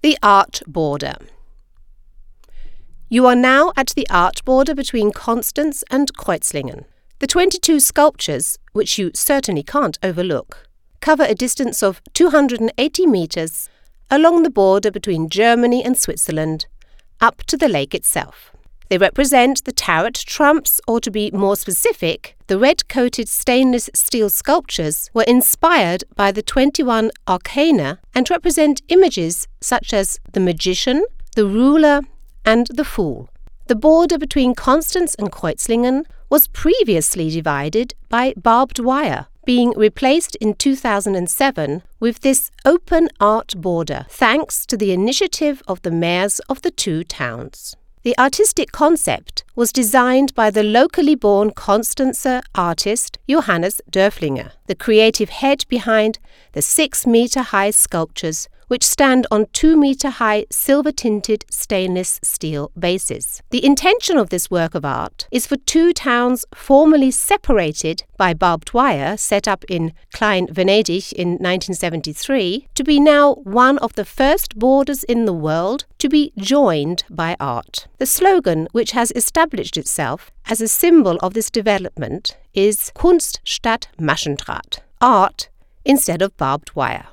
The art border. You are now at the art border between Konstanz and Kreuzlingen. The 22 sculptures, which you certainly can't overlook, cover a distance of 280 meters along the border between Germany and Switzerland, up to the lake itself. They represent the Tarot trumps, or to be more specific, the red-coated stainless steel sculptures were inspired by the 21 arcana and represent images such as the magician, the ruler, and the fool. The border between Konstanz and Kreuzlingen was previously divided by barbed wire, being replaced in 2007 with this open art border, thanks to the initiative of the mayors of the two towns. The artistic concept was designed by the locally born Konstanzer artist Johannes Dörflinger, the creative head behind the 6-meter-high sculptures, which stand on 2-meter-high silver-tinted stainless steel bases. The intention of this work of art is for two towns formerly separated by barbed wire set up in Klein Venedig in 1973 to be now one of the first borders in the world to be joined by art. The slogan, which has established itself as a symbol of this development, is Kunst statt Maschendraht, art instead of barbed wire.